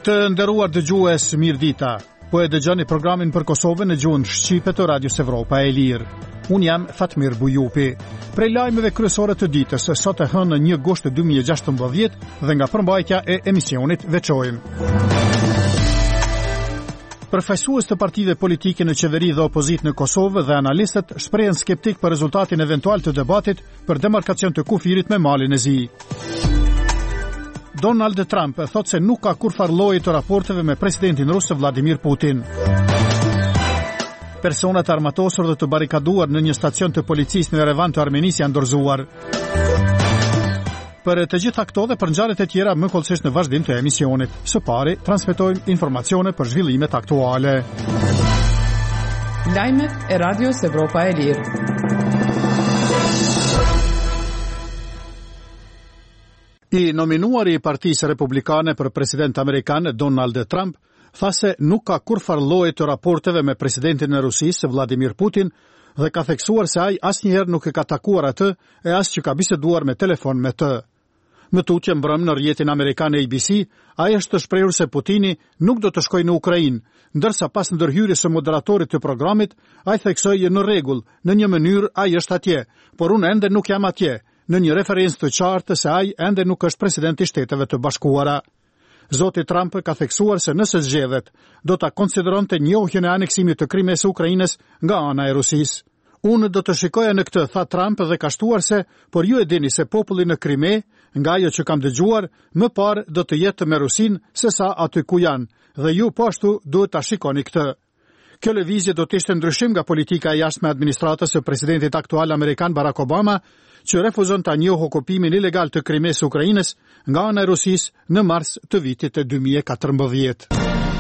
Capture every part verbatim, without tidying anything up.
Të nderuar dëgjues, mirëdita. Po e dëgjoni programin për Kosovën në gjuhën shqipe të Radios Evropa e Lirë. Unë jam Fatmir Bujupi. Prej lajmeve kryesore të ditës, sot e hënë një gusht dy mijë e gjashtëmbëdhjetë dhe nga përmbajtja e emisionit veçojmë. Përfaqësues të partive politike në qeveri dhe opozitë në Kosovë dhe analistët shprehen skeptik për rezultatin eventual të debatit për demarkacion të kufirit me Malin e Zi. Donald Trump thot se nuk ka kurfar lloji të raporteve me presidentin rus Vladimir Putin. Personat armatosur dhe të barikaduar në një stacion të policisë në Yerevan të Armenisë janë dorëzuar. Për të gjitha këto dhe për ngjarjet e tjera më kollësisht në vazhdim të emisionit. Së pari, transmetojmë informacione për zhvillimet aktuale. Lajmet e Radios Evropa e Lirë. I nominuari i Partisë Republikane për president amerikan Donald Trump tha se nuk ka kurfar lloje të raporteve me presidentin e Rusisë Vladimir Putin dhe ka theksuar se ai asnjëherë nuk e ka takuar atë e as që ka biseduar me telefon me të. Më tutje mbrëm në rrjetin amerikan A B C, ai është të shprehur se Putini nuk do të shkojë në Ukrainë, ndërsa pas ndërhyrjes së moderatorit të programit, ai theksoi në rregull, në një mënyrë ai është atje, por unë ende nuk jam atje, në një referencë të qartë se ai ende nuk është president i Shteteve të Bashkuara. Zoti Trump ka theksuar se nëse zgjedhet, do ta konsideronte njohjen e aneksimit të Krimes së Ukrainës nga ana e Rusisë. Unë do të shikoja në këtë, tha Trump dhe ka shtuar se, por ju e dini se populli në Krime, nga ajo që kam dëgjuar, më parë do të jetë me Rusinë se sa aty ku janë, dhe ju po ashtu duhet ta shikoni këtë. Kjo lëvizje do të ishte ndryshim nga politika e jashtme e administratës së presidentit aktual amerikan Barack Obama, që refuzon ta njohë okupimin ilegal të Krimes së Ukrainës nga ana e Rusisë në mars të vitit të dy mijë e katërmbëdhjetë.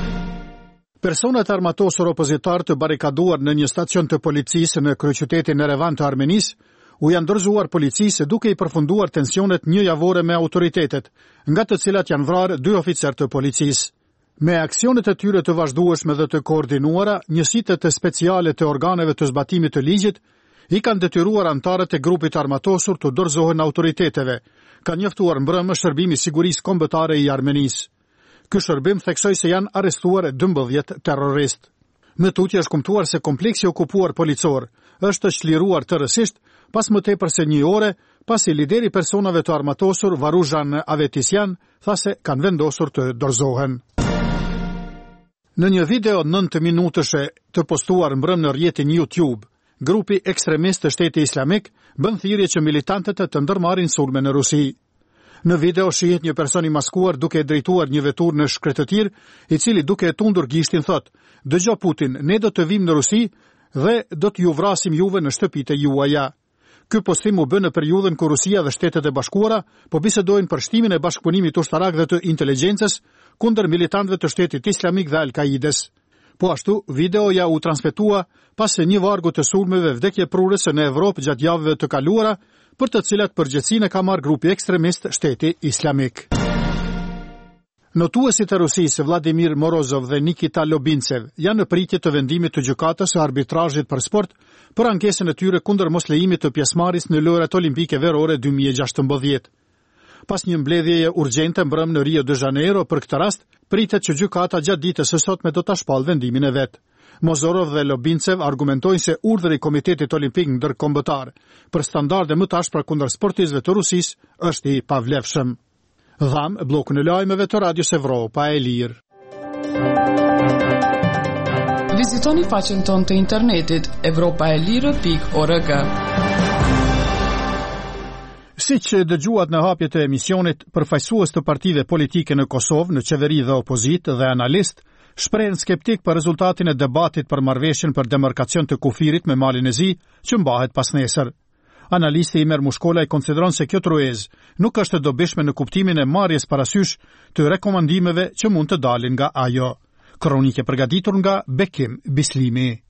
Personat armatosur opozitar të barikaduar në një stacion të policisë në kryeqytetin Yerevan të Armenisë u janë dorëzuar policisë duke i përfunduar tensionet një javore me autoritetet, nga të cilat janë vrarë dy oficerë të policisë. Me aksionet e tyre të vazhdueshme dhe të koordinuara, njësitë të speciale të organeve të zbatimit të ligjit i kanë detyruar antarët e grupit armatosur të dorëzohen autoriteteve, ka njoftuar mbrëmë shërbimi i sigurisë kombëtare i Armenisë. Ky shërbim theksoi se janë arrestuar dymbëdhjetë terroristë. Më tutje është kumtuar se kompleksi okupuar policor është çliruar tërësisht pas më tepër se një ore, pasi lideri personave të armatosur Varuzhan Avetisyan tha se kanë vendosur të dorëzohen. Në një video nëntë minutëshe të postuar mbrëm në rrjetin YouTube, grupi ekstremist të Shtetit Islamik bën thirrje që militantët të ndërmarrin sulme në Rusi. Në video shihet një person i maskuar duke drejtuar një vetur në shkretëtir, i cili duke e tundur gishtin thot: "Dëgjoj Putin, ne do të vim në Rusi dhe do t'ju vrasim juve në shtëpitë juaja." Ky postim u bë në periudhën kur Rusia dhe Shtetet e Bashkuara po bisedojnë për shtimin e bashkëpunimit ushtarak dhe të inteligjencës kundër militantëve të Shtetit Islamik dhe Al-Kaides. Po ashtu, videoja u transmetua pas se një vargu të sulmeve vdekjeprurëse në Evropë gjatë javëve të kaluara, për të cilat përgjegjësinë e ka marrë grupi ekstremist Shteti Islamik. Notuesit e Rusisë Vladimir Morozov dhe Nikita Lobintsev janë në pritje të vendimit të gjykatës së arbitrazhit për sport për ankesën e tyre kundër moslejimit të pjesëmarrjes në lojrat olimpike verore dy mijë e gjashtëmbëdhjetë. Pas një mbledhjeje urgjente mbrëm në Rio de Janeiro për këtë rast, pritet që gjykata gjatë ditës së sotme do ta shpallë vendimin e vet. Mozorov dhe Lobintsev argumentojnë se urdhri i Komitetit Olimpik Ndërkombëtar për standarde më të ashpra kundër sportistëve të Rusisë është i pavlefshëm. Dham bllokun e lajmeve të Radios Evropa e Lirë. Vizitoni faqen tonë të internetit evropa e lirë pikë org. Siç dëgjuat në hapjet e emisionit, përfaqësues të partive politike në Kosovë, në qeveri dhe opozitë dhe analist shprehen skeptik për rezultatin e debatit për marrëveshjen për demarkacion të kufirit me Malin e Zi, që mbahet pas nesër. Analisti Imer Mushkola i konsideron se kjo truez nuk është e dobishme në kuptimin e marrjes parasysh të rekomandimeve që mund të dalin nga ajo. Kronike përgatitur nga Bekim Bislimi.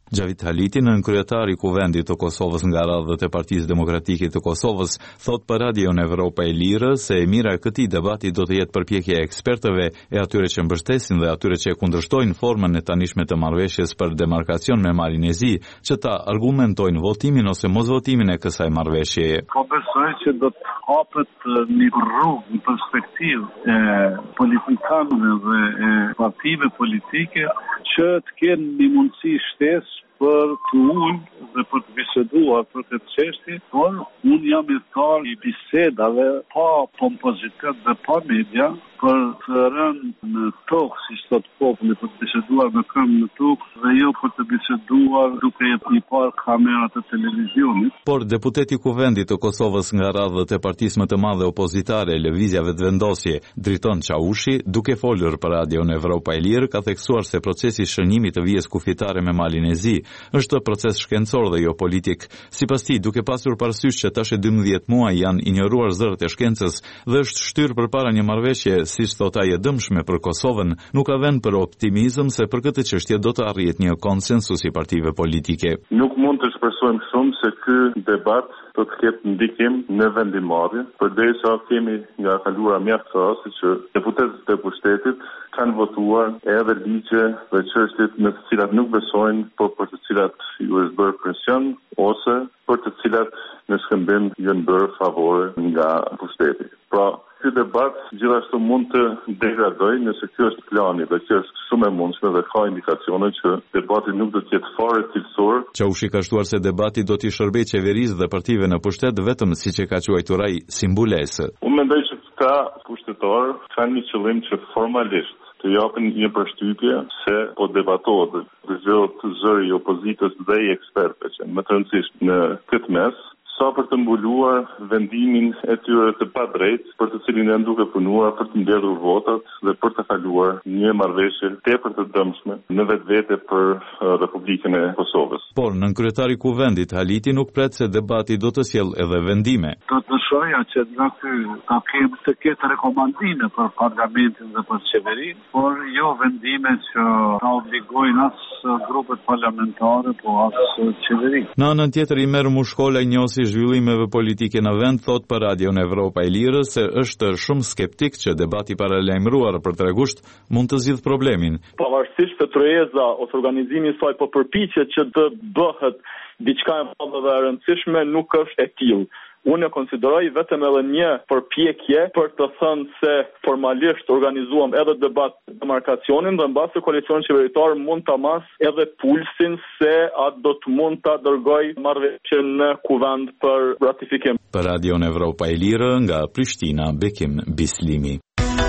Xhavit Haliti, nënkryetari i Kuvendit të Kosovës nga radhët e Partisë Demokratike të Kosovës, thot për Radion Evropa e Lirë se e mira e këtij debati do të jetë përpjekje e ekspertëve e atyre që mbështesin dhe atyre që kundërshtojnë formën e tanishme të marrëveshjes për demarkacion me Malin e Zi, që ta argumentojnë votimin ose mosvotimin e kësaj marrëveshjeje. Ka besoj që do të hapet një rrugë, një perspektivë e politikanëve dhe e partive politike që të kenë një mundësi shtesë për të ullë dhe për të biseduar për këtë çështje, por unë jam i thar i bisedave pa pompozitet dhe pa media për të rënë në tokë, si sot populli, për të biseduar me këmbë në tokë dhe jo për të biseduar duke i parë kamerat e televizionit. Por deputeti i Kuvendit të Kosovës nga radhët e partisë më të madhe opozitare, Lëvizjave të Vendosje, Driton Çaushi, duke folur për Radion Evropa e Lirë, ka theksuar se procesi i shënimit të vijës kufitare me Malin e Zi është proces shkencor dhe jo politik. Sipas tij, duke pasur parasysh që tash e dymbëdhjetë muaj janë injoruar zërat e shkencës dhe është shtyrë përpara një marrëveshje, siç thot ai, e dëmshme për Kosovën, nuk ka vend për optimizëm se për këtë çështje do të arrihet një konsensus i partive politike. Nuk mund të shpresojmë shumë se ky debat do të ketë ndikim në vendimarrje, përderisa kemi nga kaluara mjaft raste që deputetët e pushtetit kanë votuar edhe ligje dhe çështjet në të cilat nuk besojnë, por për të cilat ju është bërë presion ose për të cilat në shkëmbim janë bërë favore nga pushteti. Pra, ky debat gjithashtu mund të degradojë nëse ky është plani dhe që është shumë e mundshme dhe ka indikacione që debati nuk do të jetë fare cilësor. Çaushi ka shtuar se debati do t'i shërbejë qeverisë dhe partive në pushtet vetëm siç e ka quajtur ai simbulesë. Unë mendoj se këta pushtetarë kanë një qëllim që formalisht të japin një përshtypje se po debatohet dhe dëgjohet zëri i opozitës dhe i ekspertëve që më të rëndësishëm në këtë mes, sa për të mbuluar vendimin e tyre të padrejtë për të cilin janë duke punuar për të mbledhur votat dhe për të kaluar një marrëveshje tepër të dëmshme në vetvete për uh, Republikën e Kosovës. Por nënkryetari i Kuvendit Haliti nuk pret se debati do të sjellë edhe vendime. Do të shoja që nga ky takim të ketë rekomandime për parlamentin dhe për qeverinë, por jo vendime që ta obligojnë as grupet parlamentare, po as qeverinë. Në anën tjetër, i merr Mushkola, njësi zhvillimeve politike në vend, thot për Radion Evropa e Lirë se është shumë skeptik që debati paralajmëruar për tregusht mund të zgjidhë problemin. Pavarësisht të trojeza ose organizimi i saj po përpiqet që të bëhet diçka e madhe dhe e rëndësishme, nuk është e tillë. Unë e konsideroj vetëm edhe një përpjekje për të thënë se formalisht organizuam edhe debat demarkacionin dhe mbasi koalicioni qeveritar mund ta mas edhe pulsin se a do të mund ta dërgoj marrëveshjen në kuvend për ratifikim. Për Radion Evropa e Lirë, nga Prishtina, Bekim Bislimi.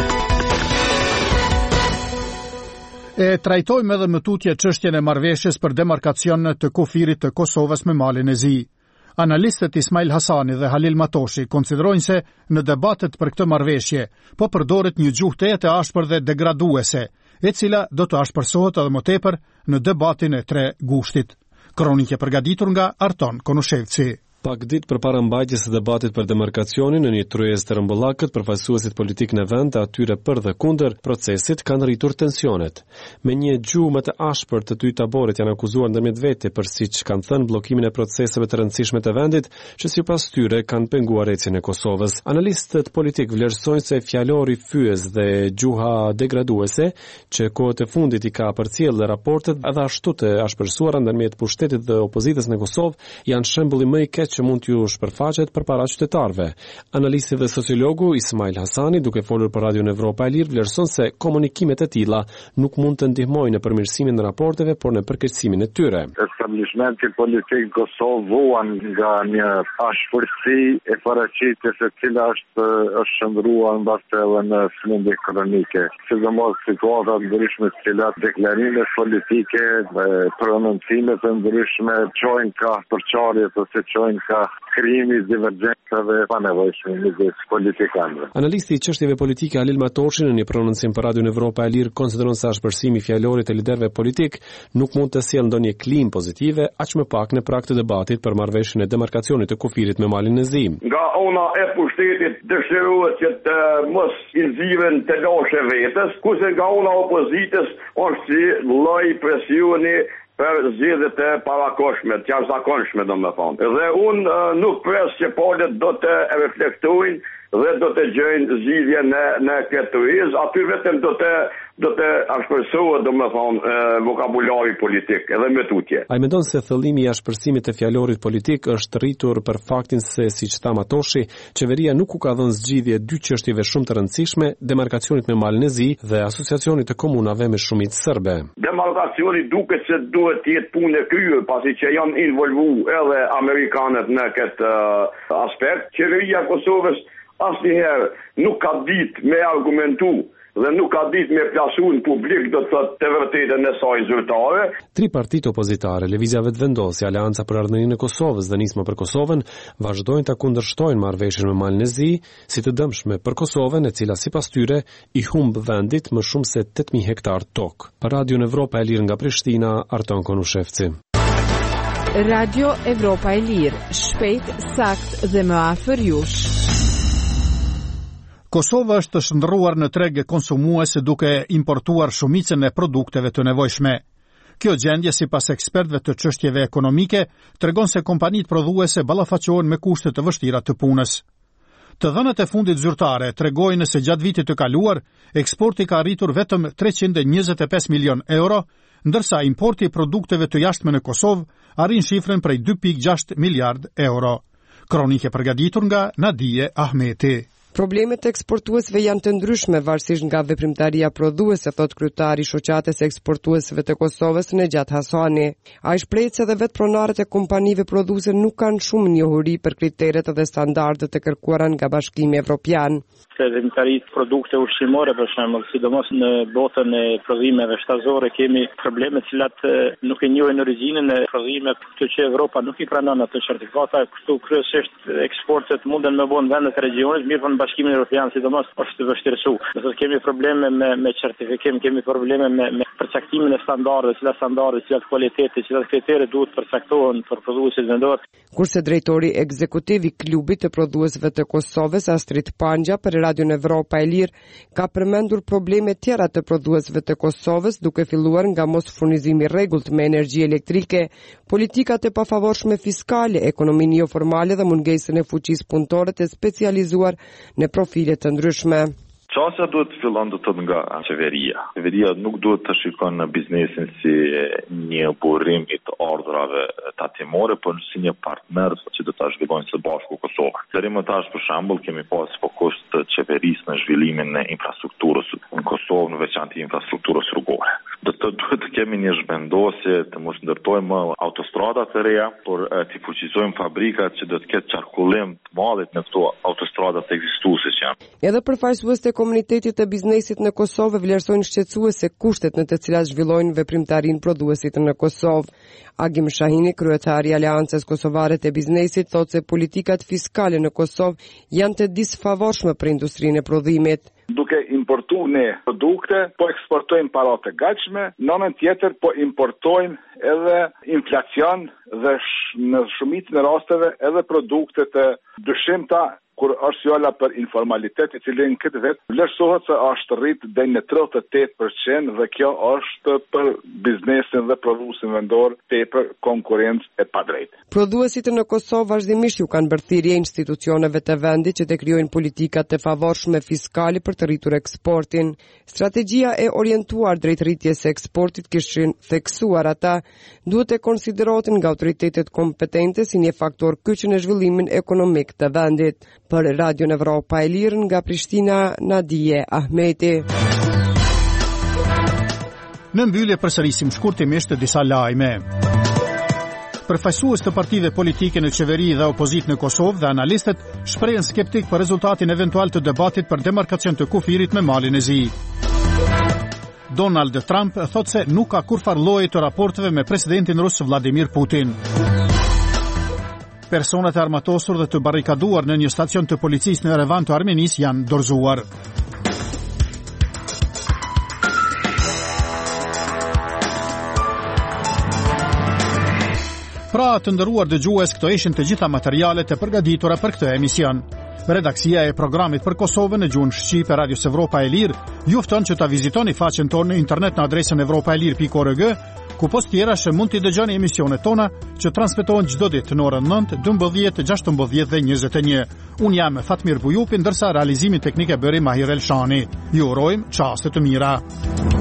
E trajtojmë edhe më tutje çështjen e marrëveshjes për demarkacion të kufirit të Kosovës me Malin e Zi. Analistët Ismail Hasani dhe Halil Matoshi konsiderojnë se në debatet për këtë marrëveshje po përdoret një gjuhë të jetë ashpër dhe degraduese, e cila do të ashpërsohet edhe më tepër në debatin e tre gushtit. Kronikë përgatitur nga Arton Konushevci. Pak ditë përpara mbajtjes së debatit për demarkacionin në një tryezë të rëmbullakët, përfaqësuesit politik në vend të atyre për dhe kundër procesit kanë rritur tensionet. Me një gjuhë më të ashpër, të dy taboret janë akuzuar ndërmjet vete për siç kanë thënë bllokimin e proceseve të rëndësishme të vendit, që sipas tyre kanë penguar ecjen e Kosovës. Analistët politik vlerësojnë se fjalori fyes dhe gjuha degraduese, që kohët e fundit i ka përcjellë raportet edhe ashtu të ashpërsuara ndërmjet pushtetit dhe opozitës në Kosovë, janë shembulli më i keq që mund t'ju shpërfaqet përpara qytetarëve. Analisti dhe sociologu Ismail Hasani, duke folur për Radion Evropa e Lirë, vlerëson se komunikimet e tilla nuk mund të ndihmojnë në përmirësimin e raporteve, por në përkeqësimin e tyre. Establishmenti politik Kosovë vuan nga një ashpërsi e paraqitjes e cila është është shndruar mbas edhe në sëmundje kronike. Sidomos situata të ndryshme të cilat deklarimet politike dhe prononcimet e ndryshme çojnë ka përçarje ose çojnë ka krimi, divergjencave pa nevojshme midis politikanëve. Analisti i çështjeve politike Halil Matoshi në një prononcim për Radion Evropa e Lirë konsideron se ashpërsimi i fjalorit të liderëve politik nuk mund të sjellë ndonjë klim pozitive, aq më pak në prag të debatit për marrëveshjen e demarkacionit të kufirit me Malin e Zi. Nga ana e pushtetit dëshirohet që të mos i nxirren të lashë vetes, kurse nga ana opozitës është si lloj presioni për zgjedhjet e parakoshme, të jashtëzakonshme domethënë. Dhe unë uh, nuk pres që polet do të reflektojnë dhe do të gjejnë zgjidhje në në këtë tuiz, aty vetëm do të do të ashpërsohet domethënë vokabulari politik edhe me tutje. Ai mendon se thellimi i ashpërsimit të fjalorit politik është rritur për faktin se, siç tha Matoshi, qeveria nuk u ka dhënë zgjidhje dy çështjeve shumë të rëndësishme, demarkacionit me malin e zi dhe asociacionit të komunave me shumicë serbe. Demarkacioni duket se duhet të jetë punë e kryer, pasi që janë involvuar edhe amerikanët në këtë uh, aspekt. Qeveria e Kosovës asnjëherë nuk ka ditë me argumentu dhe nuk ka ditë me plasu në publik do të thotë të vërtetën e saj zyrtare. Tri partitë opozitare, Lëvizja Vetëvendosje, Aleanca për Ardhmërinë e Kosovës dhe Nisma për Kosovën vazhdojnë ta kundërshtojnë marrëveshjen me malin e zi si të dëmshme për Kosovën, e cila sipas tyre i humb vendit më shumë se tetë mijë hektar tokë. Për Radio Evropa e Lirë nga Prishtina, Arton Konushevci. Radio Evropa e Lirë, shpejt, sakt dhe më afër jush. Kosova është të shndërruar në treg konsumuese duke importuar shumicën e produkteve të nevojshme. Kjo gjendje, sipas ekspertëve të çështjeve ekonomike, tregon se kompanitë prodhuese ballafaqohen me kushte të vështira të punës. Të dhënat e fundit zyrtare tregojnë se gjatë vitit të kaluar, eksporti ka arritur vetëm treqind e njëzet e pesë milion euro, ndërsa importi i produkteve të jashtme në Kosovë arrin shifrën prej dy pikë gjashtë miliard euro. Kronike përgatitur nga Nadije Ahmeti. Problemet e eksportuesve janë të ndryshme varësisht nga veprimtaria prodhuese, thot kryetari i shoqatës eksportuesve të Kosovës Nejat Hasani. Ai shpreh se edhe vetë pronarët e kompanive prodhuese nuk kanë shumë njohuri për kriteret dhe standardet e kërkuara nga Bashkimi Evropian. Veprimtarisë produkte ushqimore për shembull, sidomos në botën e prodhimeve shtazore kemi probleme të cilat nuk e njohin origjinën e prodhimeve, këtë që Evropa nuk i pranon ato certifikata, këtu kryesisht eksportet munden me bën vendet e rajonit, mirë po në Bashkimin Evropian sidomos është vështirësu. Do të kemi probleme me me certifikim, kemi probleme me, me përcaktimin e standardeve, cilat standarde, cilat cilëtiteti, cilat kritere duhet përcaktohen për prodhuesit vendor. Kurse drejtori ekzekutiv i klubit të prodhuesve të Kosovës, Astrid Panja, për Radion Evropa e Lirë, ka përmendur probleme tjera të prodhuesve të Kosovës, duke filluar nga mos furnizimi i rregullt me energji elektrike, politikat e pafavorshme fiskale, ekonominë jo formale dhe mungesën e fuqisë punëtore të specializuar në profile të ndryshme. Çështja duhet të fillon do të thotë nga qeveria. Qeveria nuk duhet të shikon në biznesin si një burrim i të ardhurave tatimore, por si një partner që do ta zhvillojnë së bashku Kosovën. Deri më tash për shembull kemi pas fokus të qeverisë në zhvillimin e infrastrukturës në Kosovë, në veçantë infrastrukturës rrugore. Do të duhet të kemi një zhvendosje të mos ndërtojmë autostrada të reja, por të fuqizojmë fabrikat që do të ketë qarkullim të madh në këto autostrada të ekzistuese që janë. Edhe përfaqësues të komunitetit të biznesit në Kosovë vlerësojnë shqetësuese kushtet në të cilat zhvillojnë veprimtarinë prodhuesit në Kosovë. Agim Shahini, kryetari i Aleancës Kosovare të Biznesit, thotë se politikat fiskale në Kosovë janë të disfavorshme për industrinë e prodhimit. Duke importuar ne produkte, po eksportojmë para të gatshme, në anën tjetër po importojmë edhe inflacion dhe sh, në shumicën e rasteve edhe produkte të dyshimta, kur është fjala për informalitet, i cili në këtë vit vlerësohet se është rrit deri në tridhjetë e tetë përqind dhe kjo është për biznesin dhe prodhuesin vendor tepër konkurrencë e padrejtë. Prodhuesit në Kosovë vazhdimisht ju kanë bërë thirrje institucioneve të vendit që të krijojnë politika të favorshme fiskale për të rritur eksportin. Strategjia e orientuar drejt rritjes së eksportit kishin theksuar ata, duhet të konsiderohen nga autoritetet kompetente si një faktor kyç në zhvillimin ekonomik të vendit. Për Radio Evropa e Lirë nga Prishtina, Nadije Ahmeti. Në mbyllje përsërisim shkurtimisht disa lajme. Përfaqësues të partive politike në qeveri dhe opozit në Kosovë dhe analistët shprehen skeptik për rezultatin eventual të debatit për demarkacion të kufirit me malin e zi. Donald Trump thotë se nuk ka kurfar lloji të raporteve me presidentin rus Vladimir Putin. Personat e armatosur dhe të barrikaduar në një stacion të policisë në Yerevan të Armenisë janë dorëzuar. Pra të nderuar dëgjues, këto ishin të gjitha materialet e përgatitura për këtë emision. Redaksia e programit për Kosovën në gjuhën shqipe Radios Evropa e Lirë ju fton që ta vizitoni faqen tonë në internet në adresën evropaelir pikë org Ku post tjerash mund t'i dëgjoni emisionet tona që transmetohen çdo ditë në orën nëntë, dymbëdhjetë, gjashtëmbëdhjetë dhe njëzet e një. Unë jam Fatmir Bujupi, ndërsa realizimin teknik e bëri Mahir Elshani. Ju urojmë çaste të mira.